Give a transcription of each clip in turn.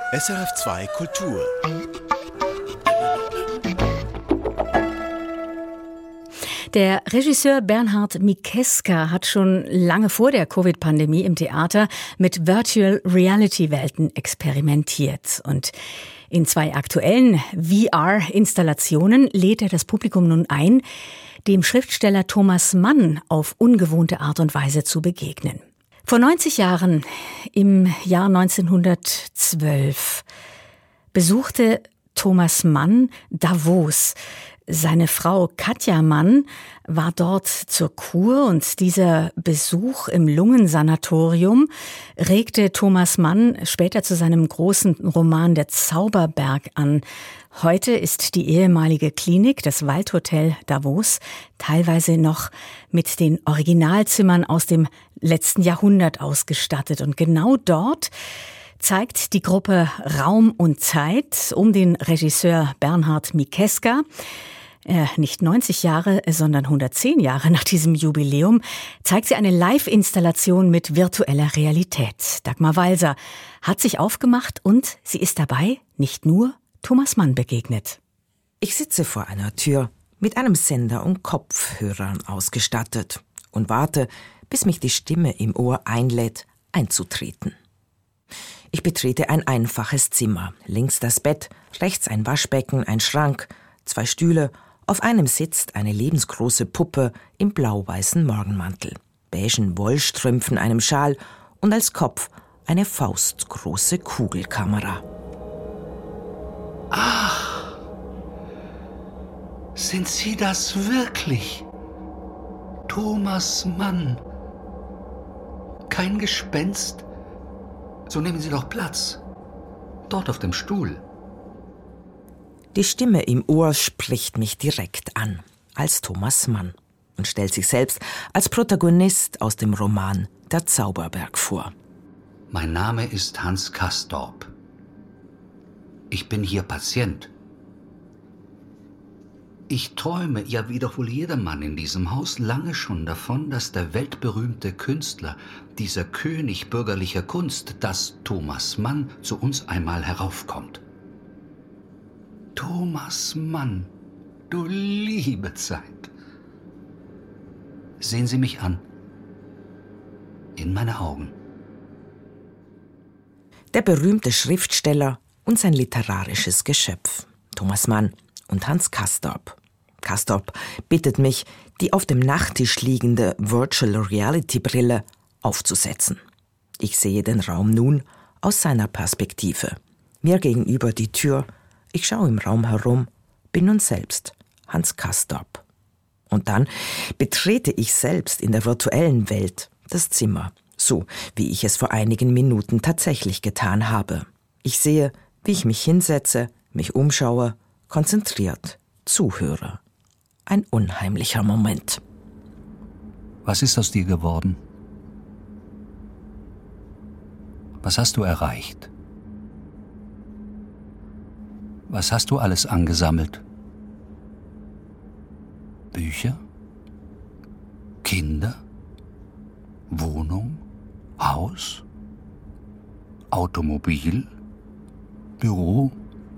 SRF2 Kultur. Der Regisseur Bernhard Mikeska hat schon lange vor der Covid-Pandemie im Theater mit Virtual Reality-Welten experimentiert. Und in 2 aktuellen VR-Installationen lädt er das Publikum nun ein, dem Schriftsteller Thomas Mann auf ungewohnte Art und Weise zu begegnen. Vor 90 Jahren, im Jahr 1912, besuchte Thomas Mann Davos. Seine Frau Katja Mann war dort zur Kur und dieser Besuch im Lungensanatorium regte Thomas Mann später zu seinem großen Roman Der Zauberberg an. Heute ist die ehemalige Klinik, das Waldhotel Davos, teilweise noch mit den Originalzimmern aus dem letzten Jahrhundert ausgestattet. Und genau dort zeigt die Gruppe Raum und Zeit um den Regisseur Bernhard Mikeska, nicht 90 Jahre, sondern 110 Jahre nach diesem Jubiläum, zeigt sie eine Live-Installation mit virtueller Realität. Dagmar Walser hat sich aufgemacht und sie ist dabei nicht nur Thomas Mann begegnet. Ich sitze vor einer Tür mit einem Sender und Kopfhörern ausgestattet und warte, bis mich die Stimme im Ohr einlädt, einzutreten. Ich betrete ein einfaches Zimmer. Links das Bett, rechts ein Waschbecken, ein Schrank, 2 Stühle. Auf einem sitzt eine lebensgroße Puppe im blau-weißen Morgenmantel, beigen Wollstrümpfen, einem Schal und als Kopf eine faustgroße Kugelkamera. Ach, sind Sie das wirklich? Thomas Mann. Kein Gespenst? So nehmen Sie doch Platz. Dort auf dem Stuhl. Die Stimme im Ohr spricht mich direkt an, als Thomas Mann, und stellt sich selbst als Protagonist aus dem Roman Der Zauberberg vor. Mein Name ist Hans Castorp. Ich bin hier Patient. Ich träume, ja wie doch wohl jedermann in diesem Haus, lange schon davon, dass der weltberühmte Künstler, dieser König bürgerlicher Kunst, dass Thomas Mann zu uns einmal heraufkommt. Thomas Mann, du liebe Zeit. Sehen Sie mich an. In meine Augen. Der berühmte Schriftsteller und sein literarisches Geschöpf, Thomas Mann und Hans Castorp. Castorp bittet mich, die auf dem Nachttisch liegende Virtual Reality Brille aufzusetzen. Ich sehe den Raum nun aus seiner Perspektive. Mir gegenüber die Tür, ich schaue im Raum herum, bin nun selbst Hans Castorp. Und dann betrete ich selbst in der virtuellen Welt das Zimmer, so wie ich es vor einigen Minuten tatsächlich getan habe. Ich sehe, wie ich mich hinsetze, mich umschaue, konzentriert, zuhöre. Ein unheimlicher Moment. Was ist aus dir geworden? Was hast du erreicht? Was hast du alles angesammelt? Bücher? Kinder? Wohnung? Haus? Automobil? Büro?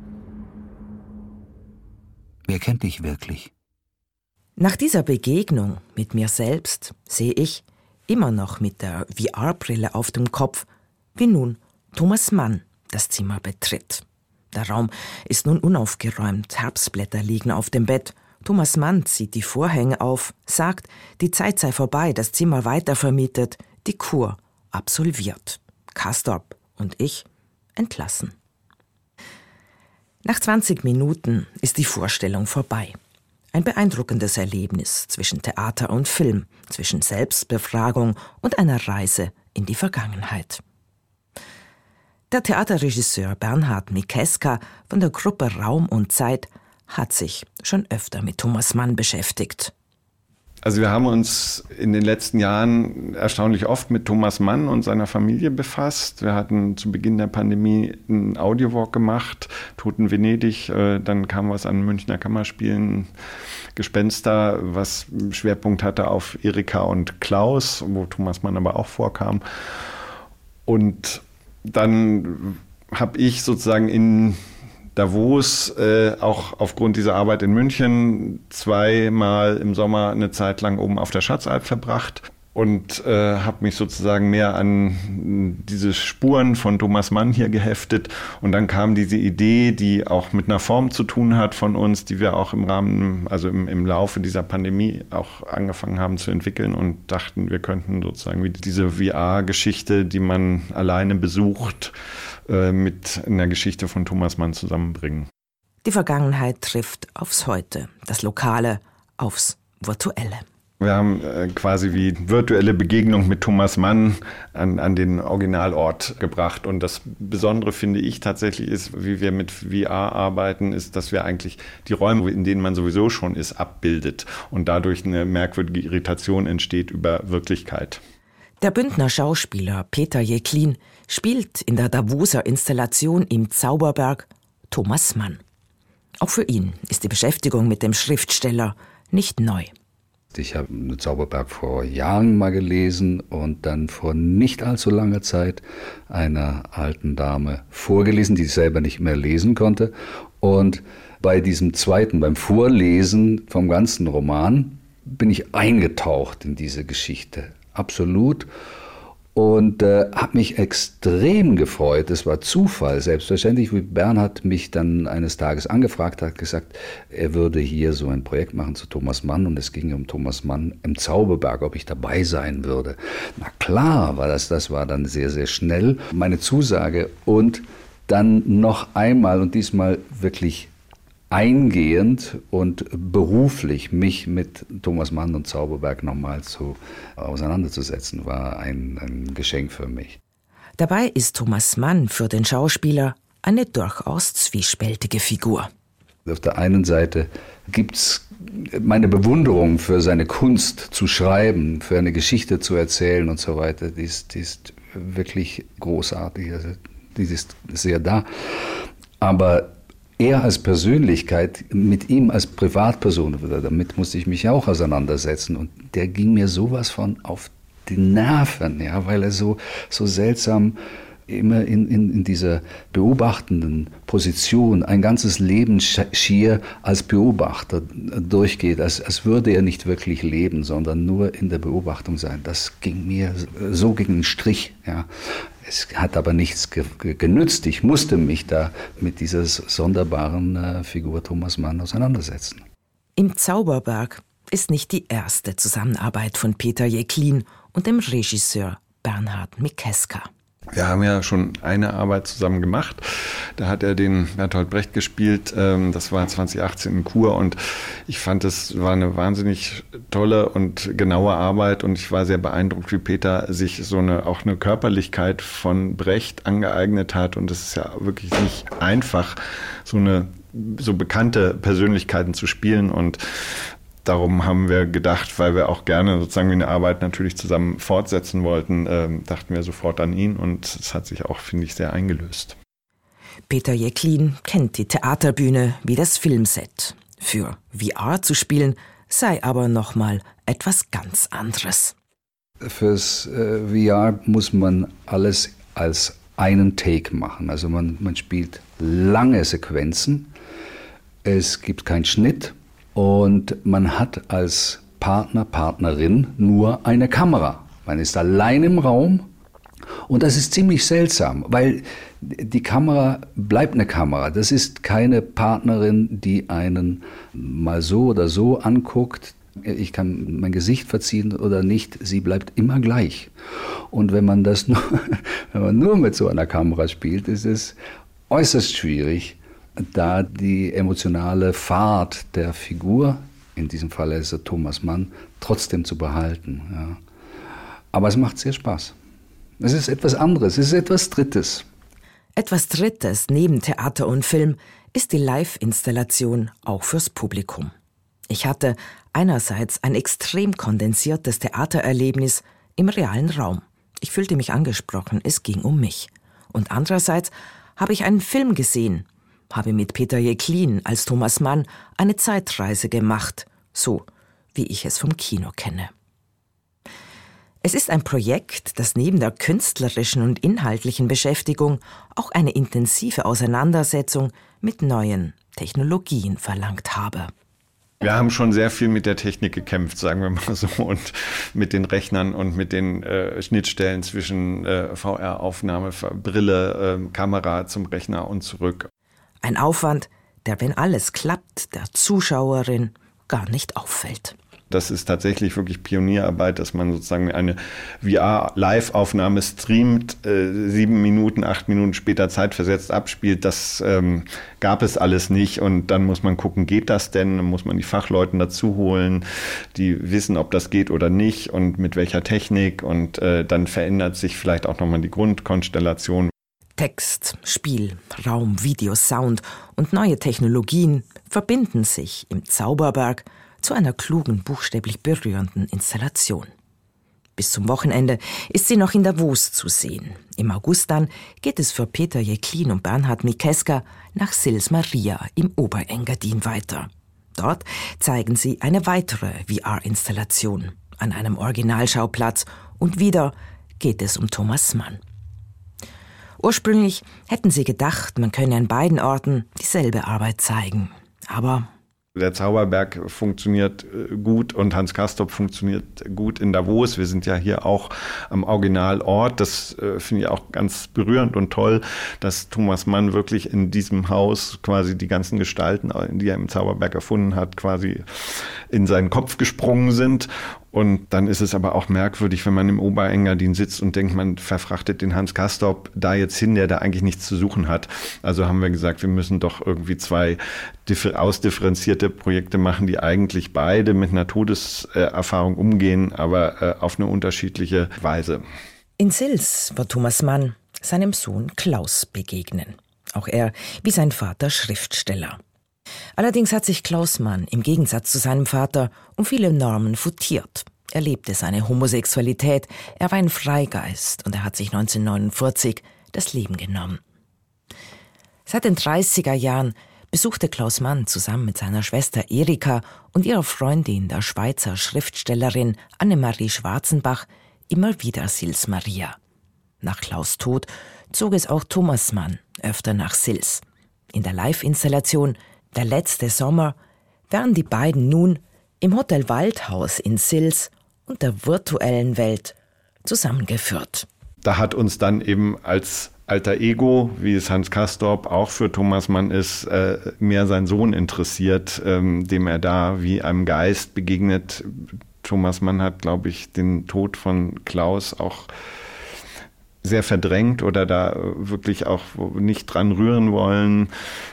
Wer kennt dich wirklich? Nach dieser Begegnung mit mir selbst sehe ich, immer noch mit der VR-Brille auf dem Kopf, wie nun Thomas Mann das Zimmer betritt. Der Raum ist nun unaufgeräumt, Herbstblätter liegen auf dem Bett. Thomas Mann zieht die Vorhänge auf, sagt, die Zeit sei vorbei, das Zimmer weitervermietet, die Kur absolviert. Castorp und ich entlassen. Nach 20 Minuten ist die Vorstellung vorbei. Ein beeindruckendes Erlebnis zwischen Theater und Film, zwischen Selbstbefragung und einer Reise in die Vergangenheit. Der Theaterregisseur Bernhard Mikeska von der Gruppe Raum und Zeit hat sich schon öfter mit Thomas Mann beschäftigt. Also wir haben uns in den letzten Jahren erstaunlich oft mit Thomas Mann und seiner Familie befasst. Wir hatten zu Beginn der Pandemie einen Audiowalk gemacht, Toten Venedig, dann kam was an Münchner Kammerspielen, Gespenster, was Schwerpunkt hatte auf Erika und Klaus, wo Thomas Mann aber auch vorkam. Und dann habe ich sozusagen in Davos, auch aufgrund dieser Arbeit in München, 2-mal im Sommer eine Zeit lang oben auf der Schatzalp verbracht und habe mich sozusagen mehr an diese Spuren von Thomas Mann hier geheftet. Und dann kam diese Idee, die auch mit einer Form zu tun hat von uns, die wir auch im Rahmen, also im Laufe dieser Pandemie auch angefangen haben zu entwickeln und dachten, wir könnten sozusagen wie diese VR-Geschichte, die man alleine besucht, mit einer Geschichte von Thomas Mann zusammenbringen. Die Vergangenheit trifft aufs Heute, das Lokale aufs Virtuelle. Wir haben quasi wie virtuelle Begegnung mit Thomas Mann an den Originalort gebracht. Und das Besondere, finde ich, tatsächlich ist, wie wir mit VR arbeiten, ist, dass wir eigentlich die Räume, in denen man sowieso schon ist, abbildet. Und dadurch eine merkwürdige Irritation entsteht über Wirklichkeit. Der Bündner Schauspieler Peter Jeklin spielt in der Davoser Installation im Zauberberg Thomas Mann. Auch für ihn ist die Beschäftigung mit dem Schriftsteller nicht neu. Ich habe den Zauberberg vor Jahren mal gelesen und dann vor nicht allzu langer Zeit einer alten Dame vorgelesen, die ich selber nicht mehr lesen konnte. Und bei diesem zweiten, beim Vorlesen vom ganzen Roman, bin ich eingetaucht in diese Geschichte. Absolut. Und habe mich extrem gefreut. Es war Zufall, selbstverständlich, wie Bernhard mich dann eines Tages angefragt hat, gesagt, er würde hier so ein Projekt machen zu Thomas Mann und es ging um Thomas Mann im Zauberberg, ob ich dabei sein würde. Na klar, das war dann sehr, sehr schnell meine Zusage und dann noch einmal und diesmal wirklich eingehend und beruflich mich mit Thomas Mann und Zauberberg nochmal auseinanderzusetzen, war ein Geschenk für mich. Dabei ist Thomas Mann für den Schauspieler eine durchaus zwiespältige Figur. Auf der einen Seite gibt's meine Bewunderung für seine Kunst zu schreiben, für eine Geschichte zu erzählen und so weiter, die ist wirklich großartig, also die ist sehr da. Aber er als Persönlichkeit, mit ihm als Privatperson, damit musste ich mich auch auseinandersetzen. Und der ging mir sowas von auf die Nerven, ja, weil er so seltsam immer in dieser beobachtenden Position ein ganzes Leben schier als Beobachter durchgeht, als würde er nicht wirklich leben, sondern nur in der Beobachtung sein. Das ging mir so gegen den Strich, ja. Es hat aber nichts genützt. Ich musste mich da mit dieser sonderbaren Figur Thomas Mann auseinandersetzen. Im Zauberberg ist nicht die erste Zusammenarbeit von Peter Jeklin und dem Regisseur Bernhard Mikeska. Wir haben ja schon eine Arbeit zusammen gemacht. Da hat er den Bertolt Brecht gespielt. Das war 2018 in Chur und ich fand, es war eine wahnsinnig tolle und genaue Arbeit und ich war sehr beeindruckt, wie Peter sich auch eine Körperlichkeit von Brecht angeeignet hat und es ist ja wirklich nicht einfach, so bekannte Persönlichkeiten zu spielen und darum haben wir gedacht, weil wir auch gerne sozusagen eine Arbeit natürlich zusammen fortsetzen wollten, dachten wir sofort an ihn und es hat sich auch, finde ich, sehr eingelöst. Peter Jeklin kennt die Theaterbühne wie das Filmset. Für VR zu spielen sei aber nochmal etwas ganz anderes. Fürs VR muss man alles als einen Take machen. Also man spielt lange Sequenzen, es gibt keinen Schnitt. Und man hat als Partner, Partnerin nur eine Kamera. Man ist allein im Raum und das ist ziemlich seltsam, weil die Kamera bleibt eine Kamera. Das ist keine Partnerin, die einen mal so oder so anguckt. Ich kann mein Gesicht verziehen oder nicht, sie bleibt immer gleich. Und wenn man nur mit so einer Kamera spielt, ist es äußerst schwierig, da die emotionale Fahrt der Figur, in diesem Fall ist es Thomas Mann, trotzdem zu behalten. Ja. Aber es macht sehr Spaß. Es ist etwas anderes, es ist etwas Drittes. Etwas Drittes neben Theater und Film ist die Live-Installation auch fürs Publikum. Ich hatte einerseits ein extrem kondensiertes Theatererlebnis im realen Raum. Ich fühlte mich angesprochen, es ging um mich. Und andererseits habe ich einen Film gesehen, habe mit Peter Jeklin als Thomas Mann eine Zeitreise gemacht, so wie ich es vom Kino kenne. Es ist ein Projekt, das neben der künstlerischen und inhaltlichen Beschäftigung auch eine intensive Auseinandersetzung mit neuen Technologien verlangt habe. Wir haben schon sehr viel mit der Technik gekämpft, sagen wir mal so, und mit den Rechnern und mit den Schnittstellen zwischen VR-Aufnahme, Brille, Kamera zum Rechner und zurück. Ein Aufwand, der, wenn alles klappt, der Zuschauerin gar nicht auffällt. Das ist tatsächlich wirklich Pionierarbeit, dass man sozusagen eine VR-Live-Aufnahme streamt, 7 Minuten, 8 Minuten später zeitversetzt abspielt. Das gab es alles nicht. Und dann muss man gucken, geht das denn? Dann muss man die Fachleute dazu holen, die wissen, ob das geht oder nicht und mit welcher Technik. Und dann verändert sich vielleicht auch nochmal die Grundkonstellation. Text, Spiel, Raum, Video, Sound und neue Technologien verbinden sich im Zauberberg zu einer klugen, buchstäblich berührenden Installation. Bis zum Wochenende ist sie noch in Davos zu sehen. Im August dann geht es für Peter Jecklin und Bernhard Mikeska nach Sils Maria im Oberengadin weiter. Dort zeigen sie eine weitere VR-Installation an einem Originalschauplatz und wieder geht es um Thomas Mann. Ursprünglich hätten sie gedacht, man könne an beiden Orten dieselbe Arbeit zeigen. Aber der Zauberberg funktioniert gut und Hans Castorp funktioniert gut in Davos. Wir sind ja hier auch am Originalort. Das finde ich auch ganz berührend und toll, dass Thomas Mann wirklich in diesem Haus quasi die ganzen Gestalten, die er im Zauberberg erfunden hat, quasi in seinen Kopf gesprungen sind. Und dann ist es aber auch merkwürdig, wenn man im Oberengadin sitzt und denkt, man verfrachtet den Hans Castorp da jetzt hin, der da eigentlich nichts zu suchen hat. Also haben wir gesagt, wir müssen doch irgendwie 2 ausdifferenzierte Projekte machen, die eigentlich beide mit einer Todeserfahrung umgehen, aber auf eine unterschiedliche Weise. In Sils wird Thomas Mann seinem Sohn Klaus begegnen. Auch er, wie sein Vater, Schriftsteller. Allerdings hat sich Klaus Mann im Gegensatz zu seinem Vater um viele Normen futiert. Er lebte seine Homosexualität, er war ein Freigeist und er hat sich 1949 das Leben genommen. Seit den 30er Jahren besuchte Klaus Mann zusammen mit seiner Schwester Erika und ihrer Freundin, der Schweizer Schriftstellerin Annemarie Schwarzenbach, immer wieder Sils Maria. Nach Klaus' Tod zog es auch Thomas Mann öfter nach Sils. In der Live-Installation Der letzte Sommer werden die beiden nun im Hotel Waldhaus in Sils und der virtuellen Welt zusammengeführt. Da hat uns dann eben als alter Ego, wie es Hans Castorp auch für Thomas Mann ist, mehr sein Sohn interessiert, dem er da wie einem Geist begegnet. Thomas Mann hat, glaube ich, den Tod von Klaus auch sehr verdrängt oder da wirklich auch nicht dran rühren wollen.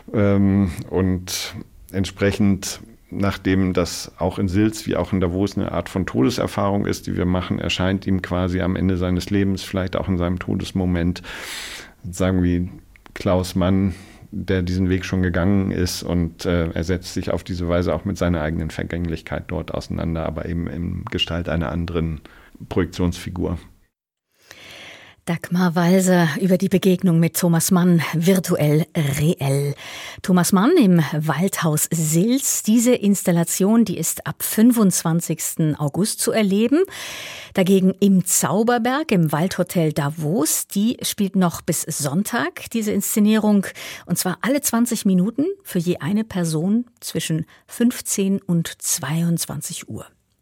Und entsprechend, nachdem das auch in Sils wie auch in Davos eine Art von Todeserfahrung ist, die wir machen, erscheint ihm quasi am Ende seines Lebens, vielleicht auch in seinem Todesmoment, sagen wir Klaus Mann, der diesen Weg schon gegangen ist und er setzt sich auf diese Weise auch mit seiner eigenen Vergänglichkeit dort auseinander, aber eben in Gestalt einer anderen Projektionsfigur. Dagmar Walser über die Begegnung mit Thomas Mann, virtuell reell. Thomas Mann im Waldhaus Sils. Diese Installation, die ist ab 25. August zu erleben. Dagegen im Zauberberg, im Waldhotel Davos, die spielt noch bis Sonntag, diese Inszenierung. Und zwar alle 20 Minuten für je eine Person zwischen 15 und 22 Uhr.